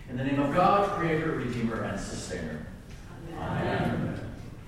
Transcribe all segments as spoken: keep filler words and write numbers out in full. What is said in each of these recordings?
In the name of God, Creator, Redeemer, and Sustainer. Amen. Amen.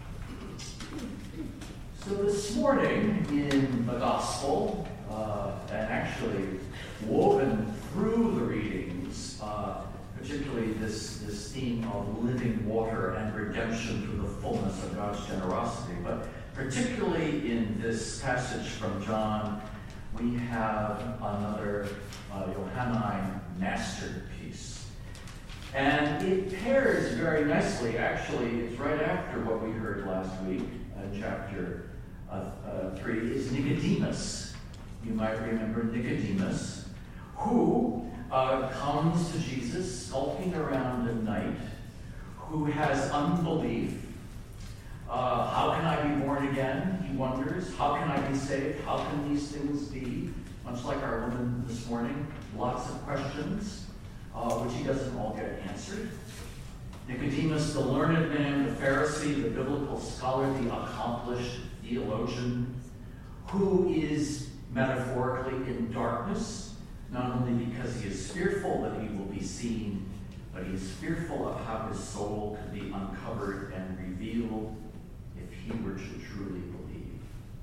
So this morning in the Gospel, uh, and actually woven through the readings, uh, particularly this, this theme of living water and redemption through the fullness of God's generosity, but particularly in this passage from John, we have another uh, Johannine masterpiece. And it pairs very nicely, actually, it's right after what we heard last week, uh, chapter uh, uh, three, is Nicodemus. You might remember Nicodemus, who uh, comes to Jesus skulking around at night, who has unbelief. Uh, how can I be born again? He wonders. How can I be saved? How can these things be? Much like our woman this morning, lots of questions, uh, which he doesn't all get answered. Nicodemus, the learned man, the Pharisee, the biblical scholar, the accomplished theologian, who is metaphorically in darkness, not only because he is fearful that he will be seen, but he is fearful of how his soul could be uncovered and revealed if he were to truly believe.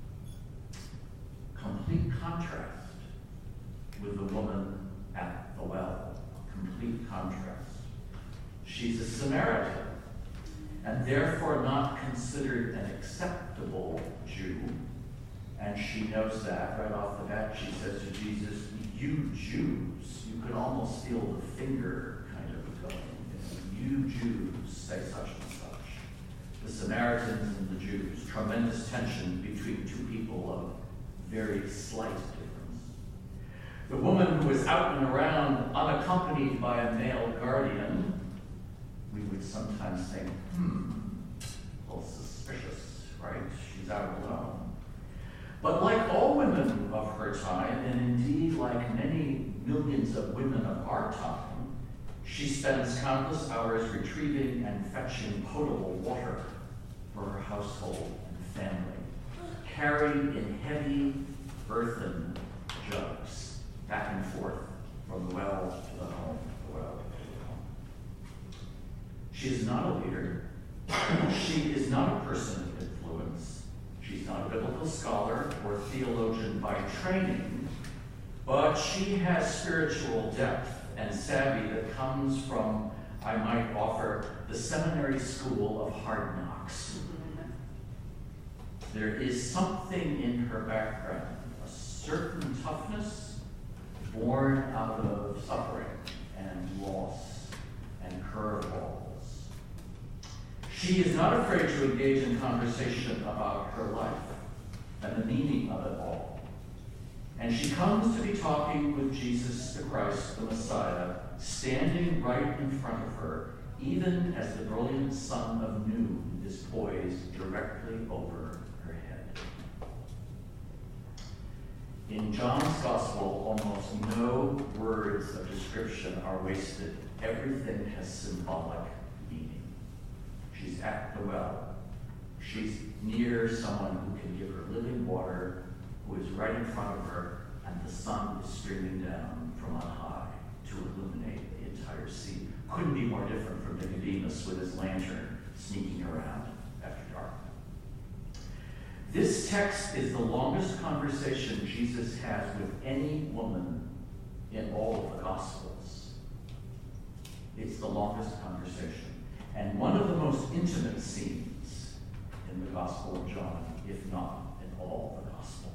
Complete contrast with the woman at the well. Complete contrast. She's a Samaritan, and therefore not considered an acceptable Jew. And she knows that right off the bat. She says to Jesus, "You Jews," you could almost feel the finger kind of going. You Jews say such and such. The Samaritans and the Jews. Tremendous tension between two people of very slight difference. The woman who is out and around unaccompanied by a male guardian, we would sometimes think, hmm, a little suspicious, right? She's out alone. But like all women of her time, and indeed like many millions of women of our time, she spends countless hours retrieving and fetching potable water for her household and family, carried in heavy earthen jugs back and forth from the well to the home, the well to the home. She is not a leader. She is not a person of influence. She's not a biblical scholar or theologian by training, but she has spiritual depth and savvy that comes from, I might offer, the seminary school of hard knocks. There is something in her background, a certain toughness born out of suffering and loss and curveballs. She is not afraid to engage in conversation about her life and the meaning of it all. And she comes to be talking with Jesus the Christ, the Messiah, standing right in front of her, even as the brilliant sun of noon is poised directly over her head. In John's Gospel, almost no words of description are wasted. Everything has symbolic meaning. She's at the well. She's near someone who can give her living water, who is right in front of her, and the sun is streaming down from on high to illuminate the entire scene. Couldn't be more different from Nicodemus with his lantern sneaking around after dark. This text is the longest conversation Jesus has with any woman in all of the Gospels. It's the longest conversation, and one of the most intimate scenes in the Gospel of John, if not in all the Gospels.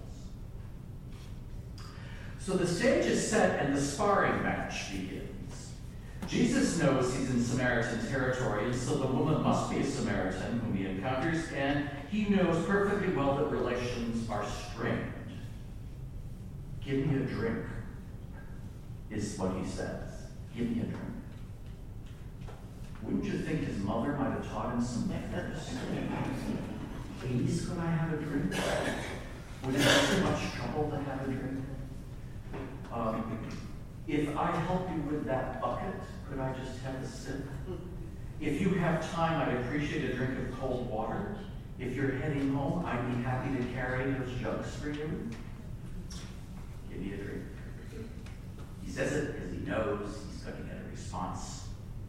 So the stage is set and the sparring match begins. Jesus knows he's in Samaritan territory, and so the woman must be a Samaritan whom he encounters, and he knows perfectly well that relations are strained. Give me a drink, is what he says. Give me a drink. Wouldn't you think his mother might have taught him some manners? Please, could I have a drink? Would it be too much trouble to have a drink? Um, if I help you with that bucket, could I just have a sip? If you have time, I'd appreciate a drink of cold water. If you're heading home, I'd be happy to carry those jugs for you. Give me a drink. He says it because he knows he's going to get a response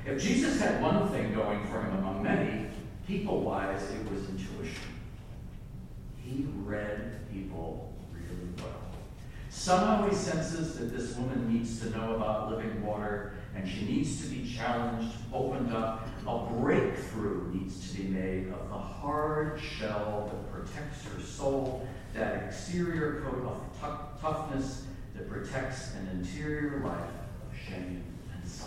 If Jesus had one thing going for him among many, people-wise, it was intuition. He read people really well. Somehow he senses that this woman needs to know about living water, and she needs to be challenged, opened up. A breakthrough needs to be made of the hard shell that protects her soul, that exterior coat of t- toughness that protects an interior life of shame and suffering.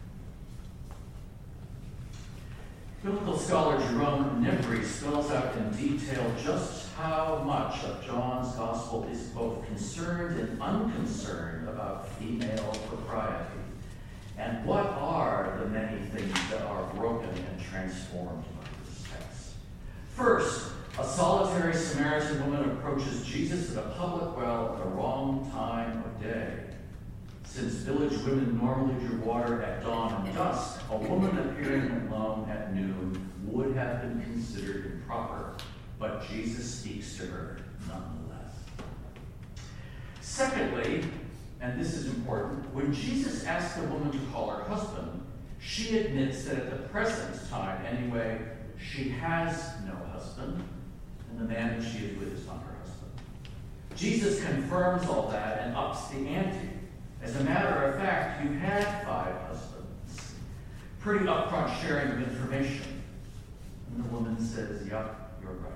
Biblical scholar Jerome Nembry spells out in detail just how much of John's gospel is both concerned and unconcerned about female propriety, and what are the many things that are broken and transformed by this text. First, a solitary Samaritan woman approaches Jesus at a public well at the wrong time of day. Since village women normally drew water at dawn and dusk, a woman appearing alone at noon would have been considered improper, but Jesus speaks to her nonetheless. Secondly, and this is important, when Jesus asks the woman to call her husband, she admits that at the present time, anyway, she has no husband, and the man that she is with is not her husband. Jesus confirms all that and ups the ante. As a matter of fact, you had five husbands. Pretty upfront sharing of information. And the woman says, yup, you're right.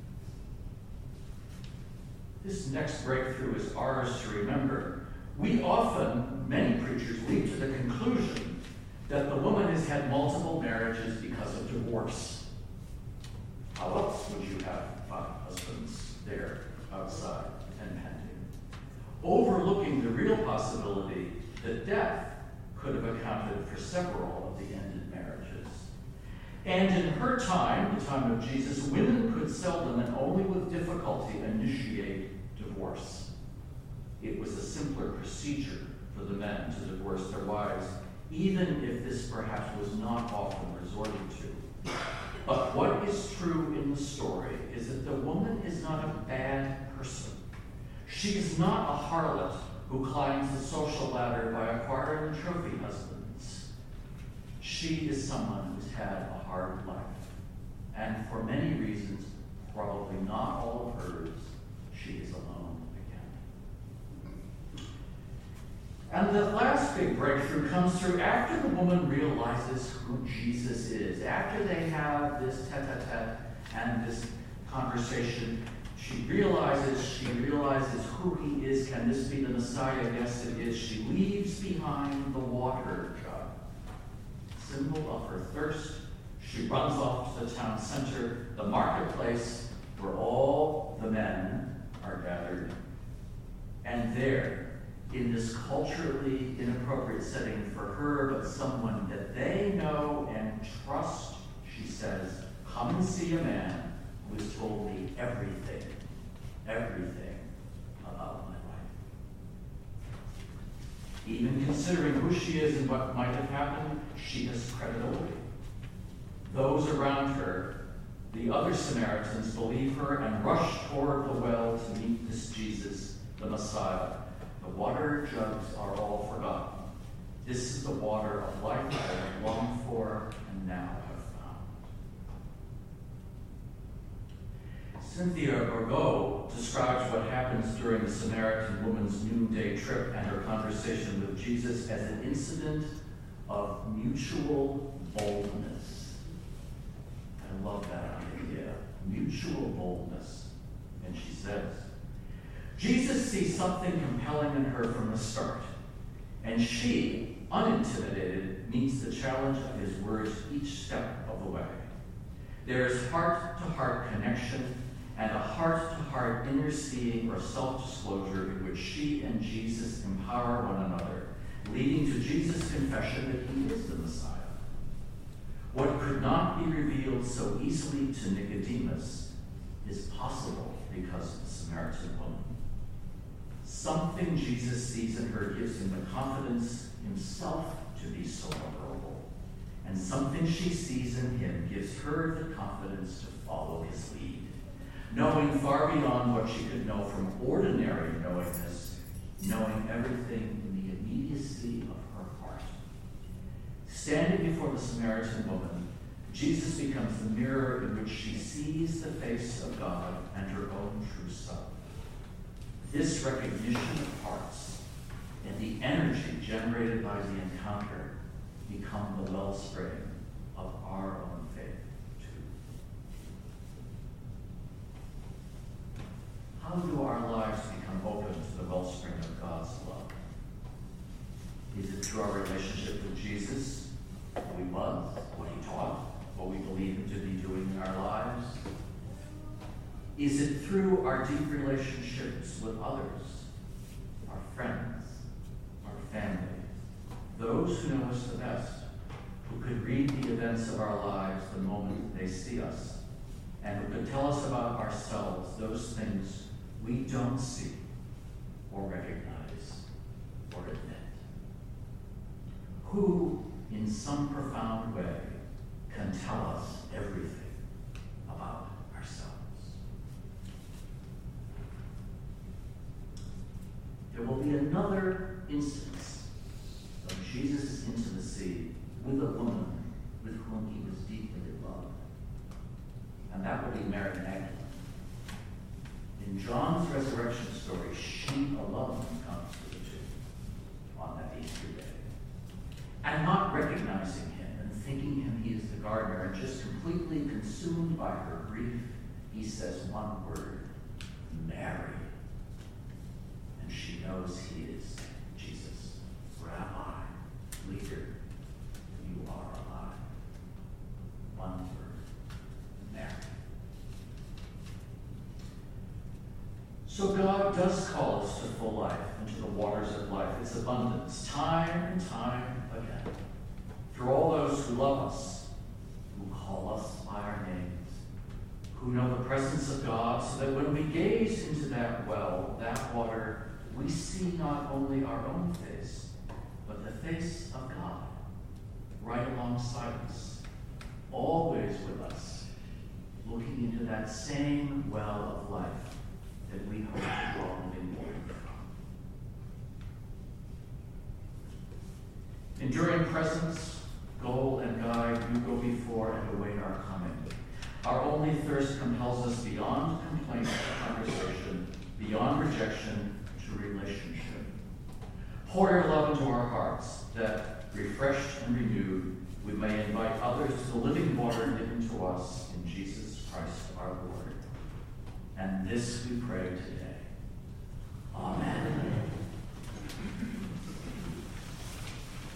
This next breakthrough is ours to remember. We often, many preachers, leap to the conclusion that the woman has had multiple marriages because of divorce. How else would you have five husbands there outside and pending? Overlooking the real possibility that death could have accounted for several of the ended marriages. And in her time, the time of Jesus, women could seldom and only with difficulty initiate divorce. It was a simpler procedure for the men to divorce their wives, even if this perhaps was not often resorted to. But what is true in the story is that the woman is not a bad person. She is not a harlot who climbs the social ladder by acquiring trophy husbands. She is someone who's had a hard life. And for many reasons, probably not all of hers, she is alone again. And the last big breakthrough comes through after the woman realizes who Jesus is. After they have this tete-a-tete and this conversation, She realizes, she realizes who he is. Can this be the Messiah? Yes, it is. She leaves behind the water jug, symbol of her thirst. She runs off to the town center, the marketplace, where all the men are gathered. And there, in this culturally inappropriate setting for her, but someone that they know and trust, she says, "Come and see a man who has told me everything, everything about my life." Even considering who she is and what might have happened, she has credibility. Those around her, the other Samaritans, believe her and rush toward the well to meet this Jesus, the Messiah. The water jugs are all forgotten. This is the water of life I have longed for and now have found. Cynthia Bourgeau describes what happens during the Samaritan woman's noonday trip and her conversation with Jesus as an incident of mutual boldness. I love that idea, mutual boldness. And she says, Jesus sees something compelling in her from the start, and she, unintimidated, meets the challenge of his words each step of the way. There is heart-to-heart connection and a heart-to-heart inner seeing or self-disclosure in which she and Jesus empower one another, leading to Jesus' confession that he is the Messiah. What could not be revealed so easily to Nicodemus is possible because of the Samaritan woman. Something Jesus sees in her gives him the confidence himself to be so vulnerable, and something she sees in him gives her the confidence to follow his lead, knowing far beyond what she could know from ordinary knowingness, knowing everything in the immediacy of her heart. Standing before the Samaritan woman, Jesus becomes the mirror in which she sees the face of God and her own true self. This recognition of hearts and the energy generated by the encounter become the wellspring of our own faith, too. How do our lives become open to the wellspring of God's love? Is it through our relationship with Jesus, who he was, what he taught, what we believe him to be doing in our lives? Is it through our deep relationships with others, our friends, our family, those who know us the best, who could read the events of our lives the moment they see us, and who could tell us about ourselves those things we don't see or recognize or admit? Who, in some profound way, can tell us everything about ourselves? There will be another instance of Jesus' intimacy with a woman with whom he was deeply in love. And that will be Mary Magdalene. In John's resurrection story, she alone comes to the tomb on that Easter day. And not recognizing him and thinking him he is the gardener and just completely consumed by her grief, he says one word, Mary. And she knows he is Jesus. Rabbi, leader, you are alive. One word, Mary. So God does call us to full life, into the waters of life, its abundance, time and time again. Through all those who love us, who call us by our names, who know the presence of God, so that when we gaze into that well, that water, we see not only our own face, but the face of God, right alongside us, always with us, looking into that same well of life that we hope to draw living water from. Enduring presence, goal, and guide, you go before and await our coming. Our only thirst compels us beyond complaint to conversation, beyond rejection to relationship. Pour your love into our hearts, that, refreshed and renewed, we may invite others to the living water given to us in Jesus Christ our Lord. And this we pray today. Amen.